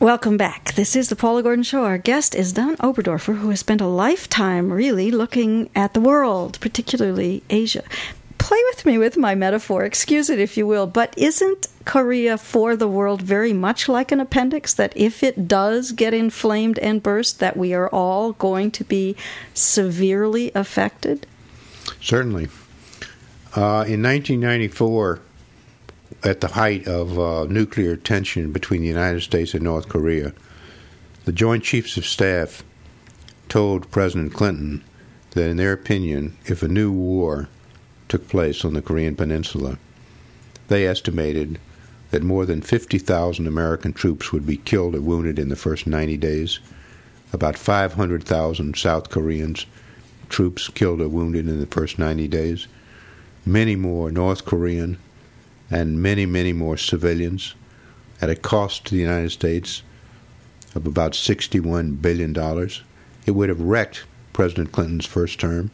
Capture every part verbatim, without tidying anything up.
Welcome back. This is the Paula Gordon Show. Our guest is Don Oberdorfer, who has spent a lifetime really looking at the world, particularly Asia. Play with me with my metaphor, excuse it if you will, but isn't Korea for the world very much like an appendix, that if it does get inflamed and burst, that we are all going to be severely affected? Certainly. Uh, in nineteen ninety-four, at the height of uh, nuclear tension between the United States and North Korea, the Joint Chiefs of Staff told President Clinton that, in their opinion, if a new war took place on the Korean Peninsula, they estimated that more than fifty thousand American troops would be killed or wounded in the first ninety days, about five hundred thousand South Koreans troops killed or wounded in the first ninety days, many more North Korean, and many, many more civilians, at a cost to the United States of about sixty-one billion dollars. It would have wrecked President Clinton's first term.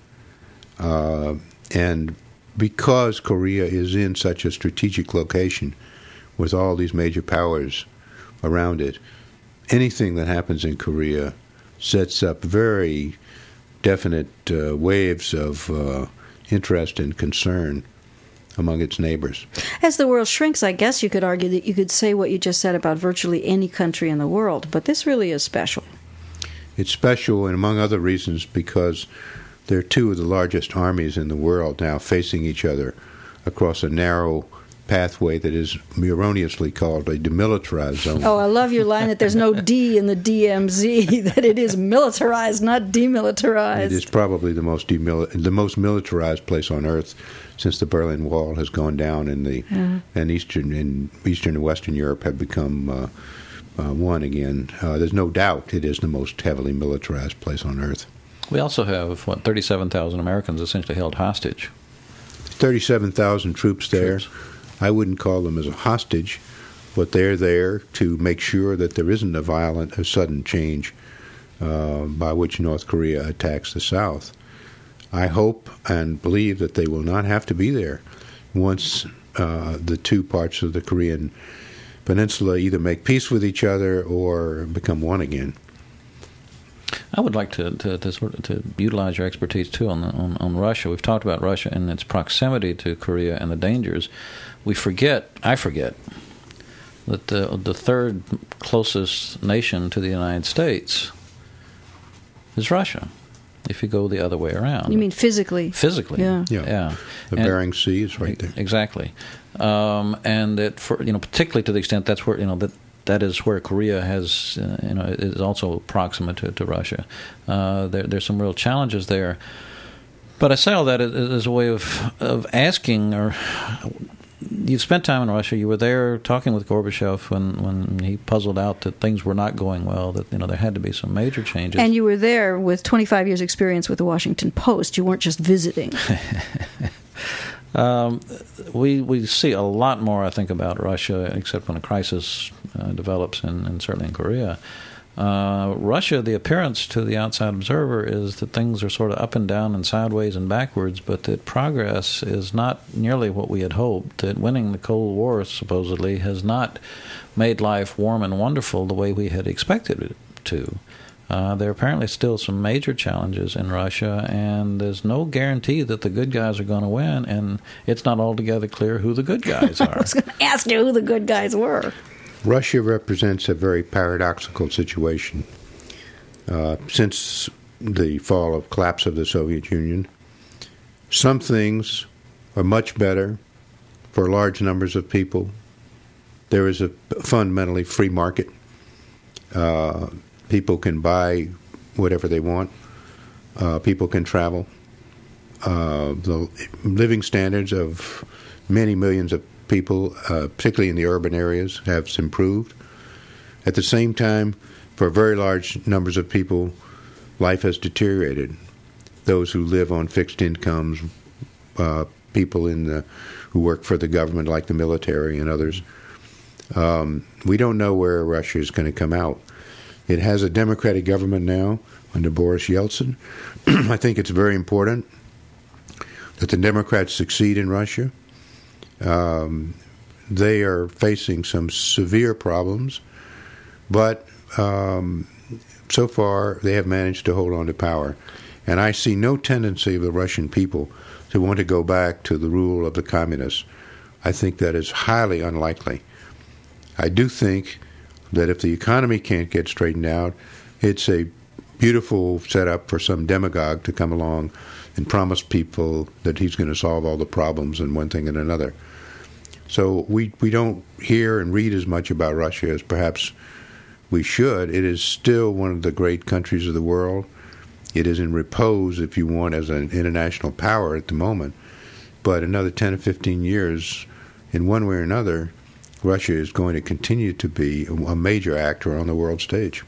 Uh, and because Korea is in such a strategic location with all these major powers around it, anything that happens in Korea sets up very definite uh, waves of uh, interest and concern among its neighbors. As the world shrinks, I guess you could argue that you could say what you just said about virtually any country in the world, but this really is special. It's special, and among other reasons, because there are two of the largest armies in the world now facing each other across a narrow pathway that is erroneously called a demilitarized zone. Oh, I love your line that there's no D in the D M Z, that it is militarized, not demilitarized. It is probably the most demil- the most militarized place on Earth since the Berlin Wall has gone down, and the yeah. and Eastern and Eastern and Western Europe have become uh, uh, one again. Uh, there's no doubt it is the most heavily militarized place on Earth. We also have, what, thirty-seven thousand Americans essentially held hostage. thirty-seven thousand troops there. Troops. I wouldn't call them as a hostage, but they're there to make sure that there isn't a violent, a sudden change uh, by which North Korea attacks the South. I hope and believe that they will not have to be there once uh, the two parts of the Korean Peninsula either make peace with each other or become one again. I would like to to, to sort of to utilize your expertise too on, the, on on Russia. We've talked about Russia and its proximity to Korea and the dangers. We forget, I forget, that the the third closest nation to the United States is Russia. If you go the other way around, you mean physically? Physically, yeah, yeah. yeah. The and, Bering Sea is right there. Exactly, um, and that for you know, particularly to the extent that's where you know that. That is where Korea has, uh, you know, is also proximate to, to Russia. Uh, there, there's some real challenges there. But I say all that as a way of of asking, or you've spent time in Russia. You were there talking with Gorbachev when, when he puzzled out that things were not going well. That you know there had to be some major changes. And you were there with twenty-five years' experience with the Washington Post. You weren't just visiting. Um, we we see a lot more, I think, about Russia, except when a crisis uh, develops, and, and certainly in Korea. Uh, Russia, the appearance to the outside observer is that things are sort of up and down and sideways and backwards, but that progress is not nearly what we had hoped, that winning the Cold War, supposedly, has not made life warm and wonderful the way we had expected it to. Uh, there are apparently still some major challenges in Russia, and there's no guarantee that the good guys are going to win, and it's not altogether clear who the good guys are. I was going to ask you who the good guys were. Russia represents a very paradoxical situation. Uh, since the fall of collapse of the Soviet Union, some things are much better for large numbers of people. There is a fundamentally free market. Uh, People can buy whatever they want. Uh, people can travel. Uh, the living standards of many millions of people, uh, particularly in the urban areas, have improved. At the same time, for very large numbers of people, life has deteriorated. Those who live on fixed incomes, uh, people in the, who work for the government, like the military and others. Um, we don't know where Russia is going to come out. It has a democratic government now under Boris Yeltsin. I think it's very important that the Democrats succeed in Russia. Um, they are facing some severe problems. But um, so far, they have managed to hold on to power. And I see no tendency of the Russian people to want to go back to the rule of the communists. I think that is highly unlikely. I do think that if the economy can't get straightened out, it's a beautiful setup for some demagogue to come along and promise people that he's going to solve all the problems and one thing and another. So we, we don't hear and read as much about Russia as perhaps we should. It is still one of the great countries of the world. It is in repose, if you want, as an international power at the moment. But another ten or fifteen years, in one way or another, Russia is going to continue to be a major actor on the world stage.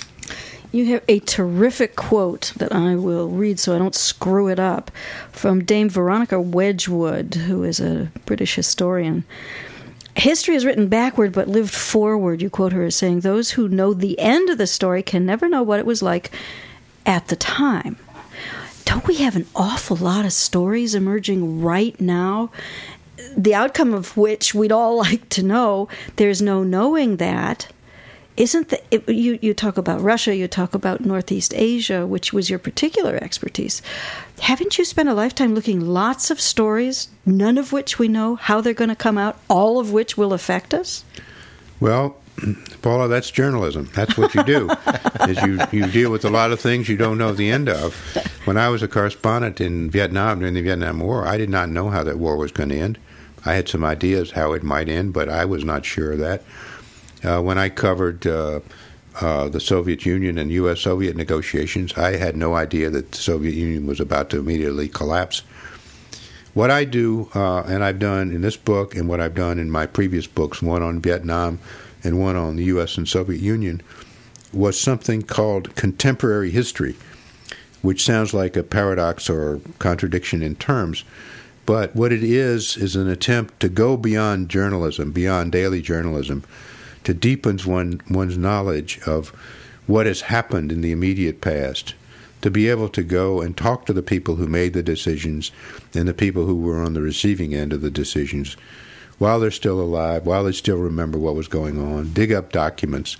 You have a terrific quote that I will read so I don't screw it up from Dame Veronica Wedgwood, who is a British historian. History is written backward but lived forward, you quote her as saying, those who know the end of the story can never know what it was like at the time. Don't we have an awful lot of stories emerging right now, the outcome of which we'd all like to know? There's no knowing that. Isn't the, it, you, you talk about Russia, you talk about Northeast Asia, which was your particular expertise. Haven't you spent a lifetime looking lots of stories, none of which we know how they're going to come out, all of which will affect us? Well, Paula, that's journalism. That's what you do, is you, you deal with a lot of things you don't know the end of. When I was a correspondent in Vietnam during the Vietnam War, I did not know how that war was going to end. I had some ideas how it might end, but I was not sure of that. Uh, when I covered uh, uh, the Soviet Union and U S Soviet negotiations, I had no idea that the Soviet Union was about to immediately collapse. What I do, uh, and I've done in this book and what I've done in my previous books, one on Vietnam and one on the U S and Soviet Union, was something called contemporary history, which sounds like a paradox or contradiction in terms. But what it is is an attempt to go beyond journalism, beyond daily journalism, to deepen one, one's knowledge of what has happened in the immediate past, to be able to go and talk to the people who made the decisions and the people who were on the receiving end of the decisions while they're still alive, while they still remember what was going on, dig up documents,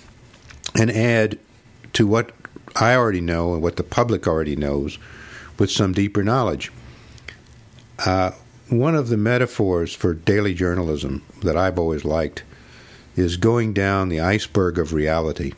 and add to what I already know and what the public already knows with some deeper knowledge. Uh, one of the metaphors for daily journalism that I've always liked is going down the iceberg of reality.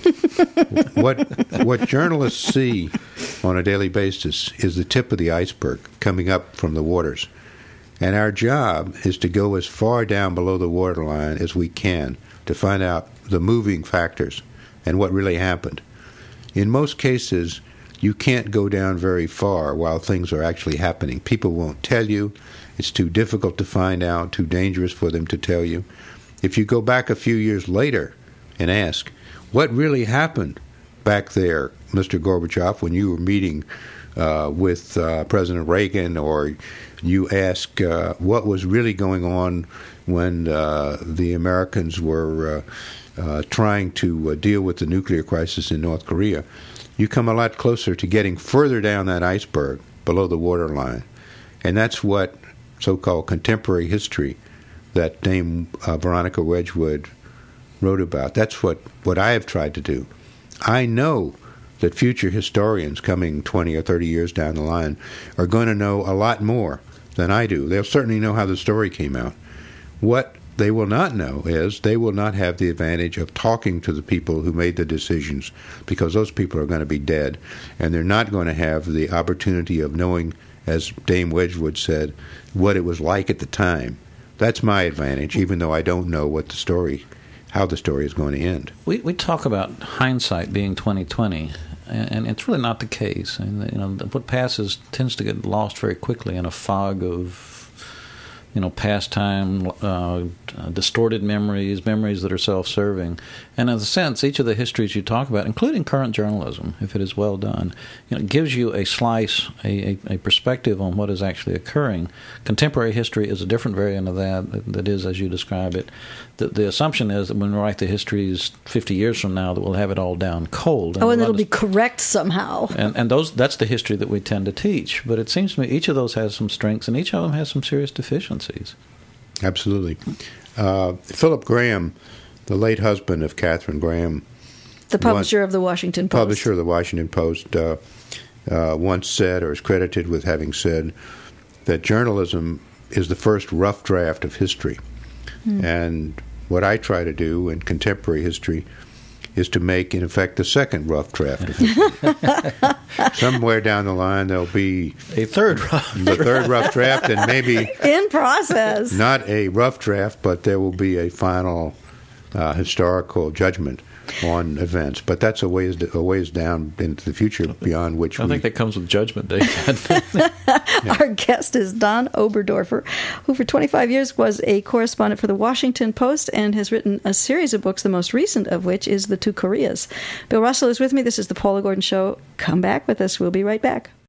what what journalists see on a daily basis is the tip of the iceberg coming up from the waters. And our job is to go as far down below the waterline as we can to find out the moving factors and what really happened. In most cases, you can't go down very far while things are actually happening. People won't tell you. It's too difficult to find out, too dangerous for them to tell you. If you go back a few years later and ask, what really happened back there, Mister Gorbachev, when you were meeting uh, with uh, President Reagan, or you ask uh, what was really going on when uh, the Americans were uh, uh, trying to uh, deal with the nuclear crisis in North Korea, you come a lot closer to getting further down that iceberg below the waterline. And that's what so-called contemporary history that Dame uh, Veronica Wedgwood wrote about. That's what, what I have tried to do. I know that future historians coming twenty or thirty years down the line are going to know a lot more than I do. They'll certainly know how the story came out. What they will not know is they will not have the advantage of talking to the people who made the decisions, because those people are going to be dead, and they're not going to have the opportunity of knowing, as Dame Wedgwood said, what it was like at the time. That's my advantage, even though I don't know what the story, how the story is going to end. We we talk about hindsight being twenty twenty, and, and it's really not the case. And you know, what passes tends to get lost very quickly in a fog of, you know, past time, uh, distorted memories, memories that are self-serving. And in a sense, each of the histories you talk about, including current journalism, if it is well done, you know, gives you a slice, a, a, a perspective on what is actually occurring. Contemporary history is a different variant of that, that, that is, as you describe it. The, the assumption is that when we write the histories fifty years from now, that we'll have it all down cold. And oh, and it'll be correct somehow. And, and those that's the history that we tend to teach. But it seems to me each of those has some strengths, and each of them has some serious deficiencies. Absolutely. Uh, Philip Graham the late husband of Katharine Graham, the publisher of the Washington Post. Publisher of the Washington Post, uh, uh, once said, or is credited with having said, that journalism is the first rough draft of history. Mm. And what I try to do in contemporary history is to make, in effect, the second rough draft of history. Somewhere down the line, there'll be a third rough the draft. third rough draft, and maybe in process. Not a rough draft, but there will be a final uh, historical judgment on events. But that's a ways a ways down into the future, beyond which I we, think that comes with Judgment Day. Our guest is Don Oberdorfer, who for twenty-five years was a correspondent for the Washington Post and has written a series of books, the most recent of which is The Two Koreas. Bill Russell is with me. This is the Paula Gordon Show. Come back with us. We'll be right back.